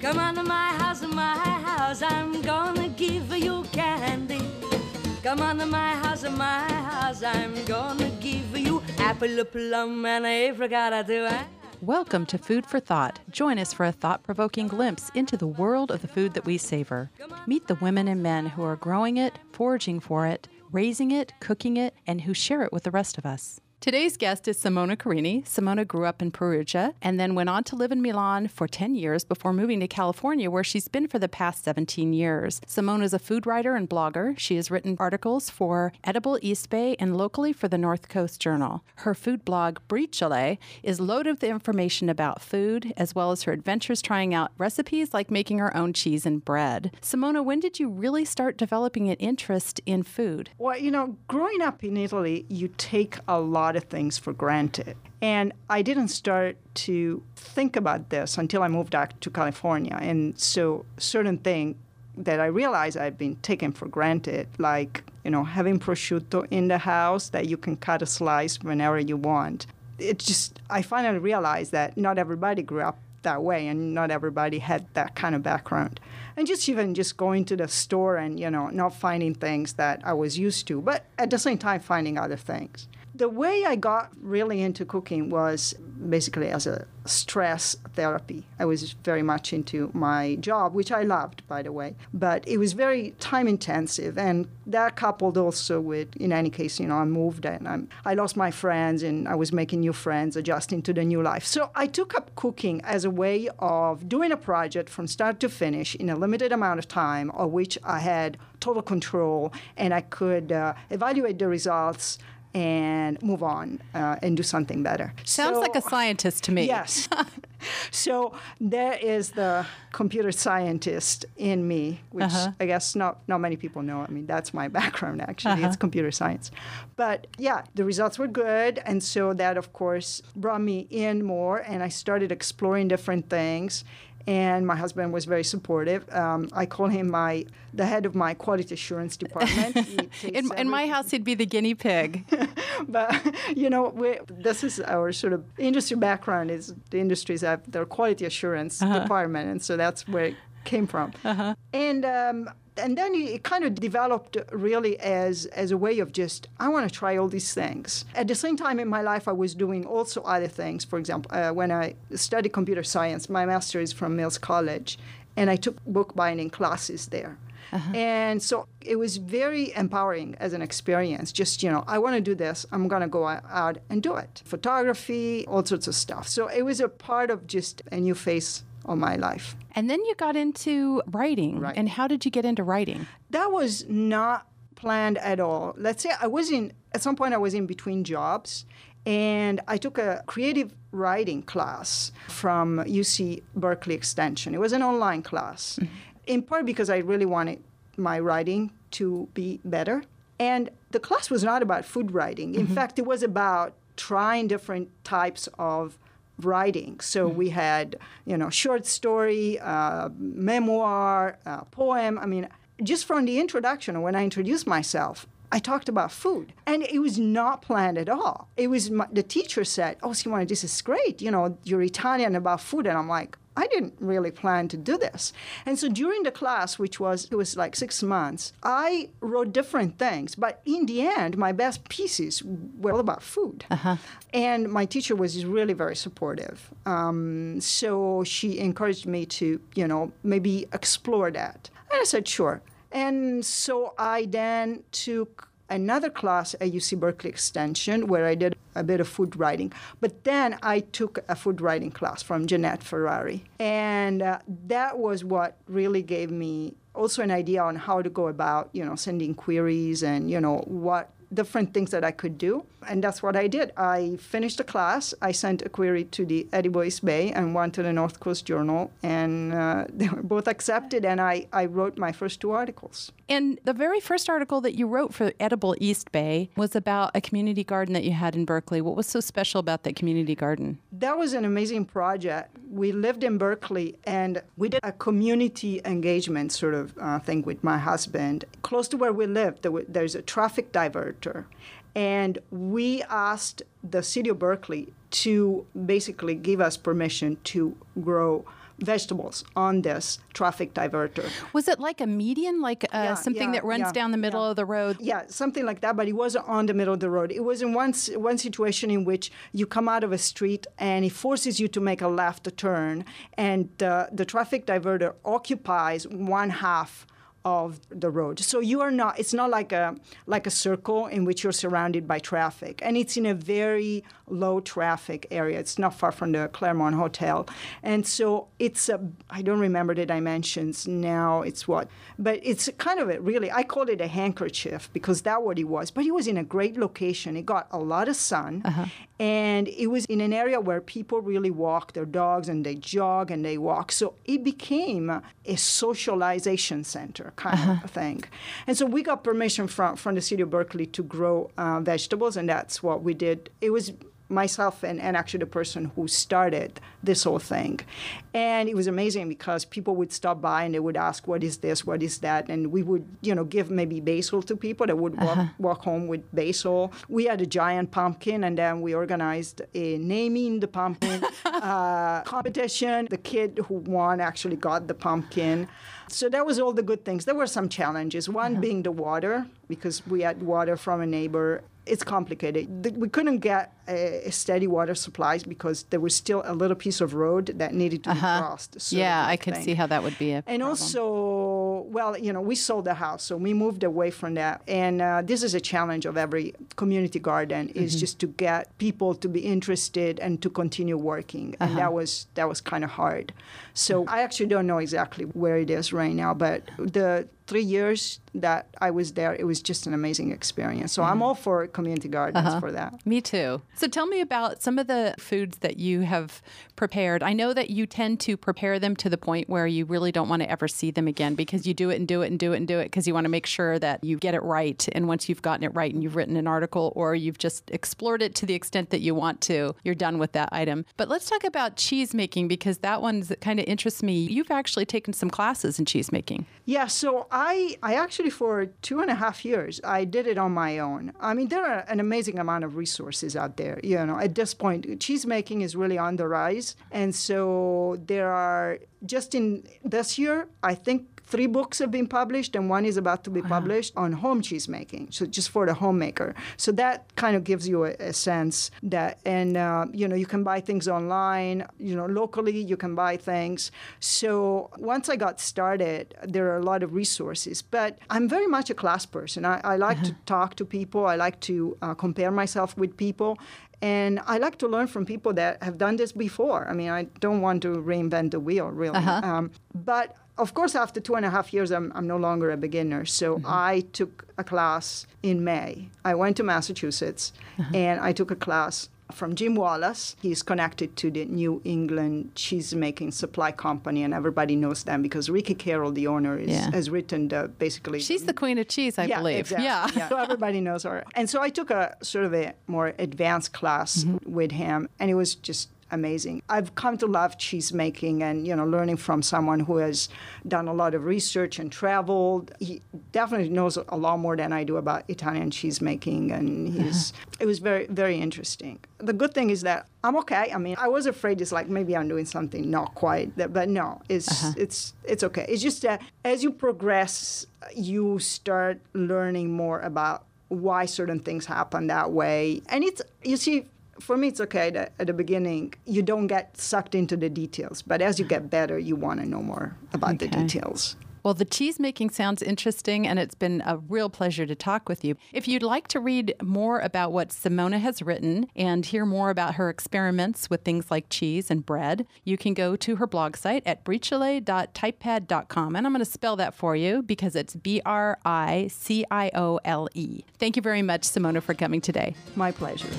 Come on to my house, I'm gonna give you candy. Come on to my house, I'm gonna give you apple, plum, and apricot too. Welcome to Food for Thought. Join us for a thought-provoking glimpse into the world of the food that we savor. Meet the women and men who are growing it, foraging for it, raising it, cooking it, and who share it with the rest of us. Today's guest is Simona Carini. Simona grew up in Perugia and then went on to live in Milan for 10 years before moving to California, where she's been for the past 17 years. Simona is a food writer and blogger. She has written articles for Edible East Bay and locally for the North Coast Journal. Her food blog, Briciole, is loaded with information about food, as well as her adventures trying out recipes like making her own cheese and bread. Simona, when did you really start developing an interest in food? Well, growing up in Italy, you take a lot of things for granted. And I didn't start to think about this until I moved back to California. And so certain things that I realized I've been taken for granted, like, having prosciutto in the house that you can cut a slice whenever you want. I finally realized that not everybody grew up that way and not everybody had that kind of background. And even going to the store and, not finding things that I was used to, but at the same time finding other things. The way I got really into cooking was basically as a stress therapy. I was very much into my job, which I loved, by the way, but it was very time intensive. And that coupled also with, in any case, I moved and I lost my friends and I was making new friends, adjusting to the new life. So I took up cooking as a way of doing a project from start to finish in a limited amount of time, of which I had total control and I could evaluate the results and move on and do something better. Sounds like a scientist to me. Yes. So there is the computer scientist in me, which I guess not many people know. I mean, that's my background, actually. It's computer science. But yeah, the results were good. And so that, of course, brought me in more. And I started exploring different things. And my husband was very supportive. I call him the head of my quality assurance department. In my house, he'd be the guinea pig. But, this is our sort of industry background. Is the industries have their quality assurance department. And so that's where it came from. And then it kind of developed really as a way of I want to try all these things. At the same time in my life, I was doing also other things. For example, when I studied computer science, my master is from Mills College, and I took bookbinding classes there. And so it was very empowering as an experience. I want to do this. I'm going to go out and do it. Photography, all sorts of stuff. So it was a part of just a new phase of my life. And then you got into writing. Right. And how did you get into writing? That was not planned at all. Let's say at some point I was in between jobs, and I took a creative writing class from UC Berkeley Extension. It was an online class, in part because I really wanted my writing to be better. And the class was not about food writing. In fact, it was about trying different types of writing. So we had, short story, memoir, poem. I mean, just from the introduction, when I introduced myself, I talked about food. And it was not planned at all. It was the teacher said, "Oh, Simona, this is great. You're Italian about food." And I'm like, I didn't really plan to do this. And so during the class, it was like 6 months, I wrote different things. But in the end, my best pieces were all about food. And my teacher was really very supportive. So she encouraged me to, maybe explore that. And I said, sure. And so I then took another class at UC Berkeley Extension where I did a bit of food writing. But then I took a food writing class from Jeanette Ferrari. And that was what really gave me also an idea on how to go about, sending queries and, what different things that I could do. And that's what I did. I finished the class. I sent a query to the Edible East Bay and one to the North Coast Journal. And they were both accepted. And I wrote my first 2 articles. And the very first article that you wrote for Edible East Bay was about a community garden that you had in Berkeley. What was so special about that community garden? That was an amazing project. We lived in Berkeley, and we did a community engagement sort of thing with my husband. Close to where we lived, there's a traffic diverter. And we asked the city of Berkeley to basically give us permission to grow vegetables on this traffic diverter. Was it like a median, like something that runs down the middle of the road? Yeah, something like that, but it wasn't on the middle of the road. It was in one situation in which you come out of a street and it forces you to make a left turn, and the traffic diverter occupies one half of the road. So it's not like a circle in which you're surrounded by traffic. And it's in a very low traffic area. It's not far from the Claremont Hotel. And so I don't remember the dimensions now, but it's kind of I called it a handkerchief because that's what it was. But it was in a great location. It got a lot of sun. And it was in an area where people really walk their dogs and they jog and they walk. So it became a socialization center kind of thing. And so we got permission from the city of Berkeley to grow vegetables, and that's what we did. It was myself and actually the person who started this whole thing. And it was amazing because people would stop by and they would ask, what is this, what is that? And we would, give maybe basil to people that would walk home with basil. We had a giant pumpkin, and then we organized a naming the pumpkin competition. The kid who won actually got the pumpkin. So that was all the good things. There were some challenges, one being the water, because we had water from a neighbor. It's complicated. We couldn't get a steady water supplies because there was still a little piece of road that needed to be crossed. Yeah, I could see how that would be a problem. And also, we sold the house, so we moved away from that. And this is a challenge of every community garden, is just to get people to be interested and to continue working. And that was kind of hard. So I actually don't know exactly where it is right now, but the 3 years that I was there, it was just an amazing experience. So I'm all for community gardens for that. Me too. So tell me about some of the foods that you have prepared. I know that you tend to prepare them to the point where you really don't want to ever see them again, because you do it and do it and do it and do it because you want to make sure that you get it right. And once you've gotten it right and you've written an article or you've just explored it to the extent that you want to, you're done with that item. But let's talk about cheese making, because that one kind of interests me. You've actually taken some classes in cheese making. Yeah, so I actually, for 2.5 years, I did it on my own. I mean, there are an amazing amount of resources out there. At this point, cheese making is really on the rise. And so there are, just in this year, I think 3 books have been published, and one is about to be published on home cheese making, so just for the homemaker. So that kind of gives you a sense that, and you can buy things online, locally you can buy things. So once I got started, there are a lot of resources. But I'm very much a class person. I like to talk to people. I like to compare myself with people. And I like to learn from people that have done this before. I mean, I don't want to reinvent the wheel, really. But of course, after 2.5 years, I'm no longer a beginner. So I took a class in May. I went to Massachusetts, and I took a class from Jim Wallace. He's connected to the New England cheese-making supply company, and everybody knows them because Ricky Carroll, the owner, has written basically... She's the queen of cheese, I believe. Exactly. Yeah, so everybody knows her. And so I took a sort of a more advanced class with him, and it was just amazing. I've come to love cheese making and, learning from someone who has done a lot of research and traveled. He definitely knows a lot more than I do about Italian cheese making, and it was very, very interesting. The good thing is that I'm okay. I mean, I was afraid it's like maybe I'm doing something not quite, but no, it's okay. It's just that as you progress, you start learning more about why certain things happen that way. And for me, it's okay that at the beginning, you don't get sucked into the details. But as you get better, you want to know more about the details. Well, the cheese making sounds interesting, and it's been a real pleasure to talk with you. If you'd like to read more about what Simona has written and hear more about her experiments with things like cheese and bread, you can go to her blog site at briciole.typepad.com. And I'm going to spell that for you because it's Briciole. Thank you very much, Simona, for coming today. My pleasure.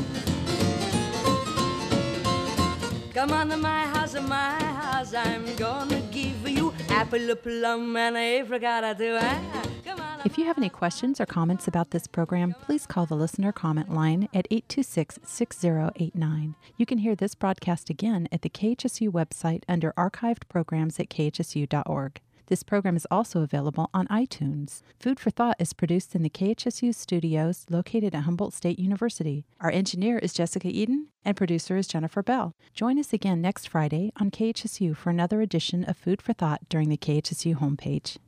Come on to my house, I'm gonna give you apple, a plum, and a apricot or two. If you have any questions or comments about this program, please call the listener comment line at 826-6089. You can hear this broadcast again at the KHSU website under archived programs at khsu.org. This program is also available on iTunes. Food for Thought is produced in the KHSU studios located at Humboldt State University. Our engineer is Jessica Eden, and producer is Jennifer Bell. Join us again next Friday on KHSU for another edition of Food for Thought during the KHSU homepage.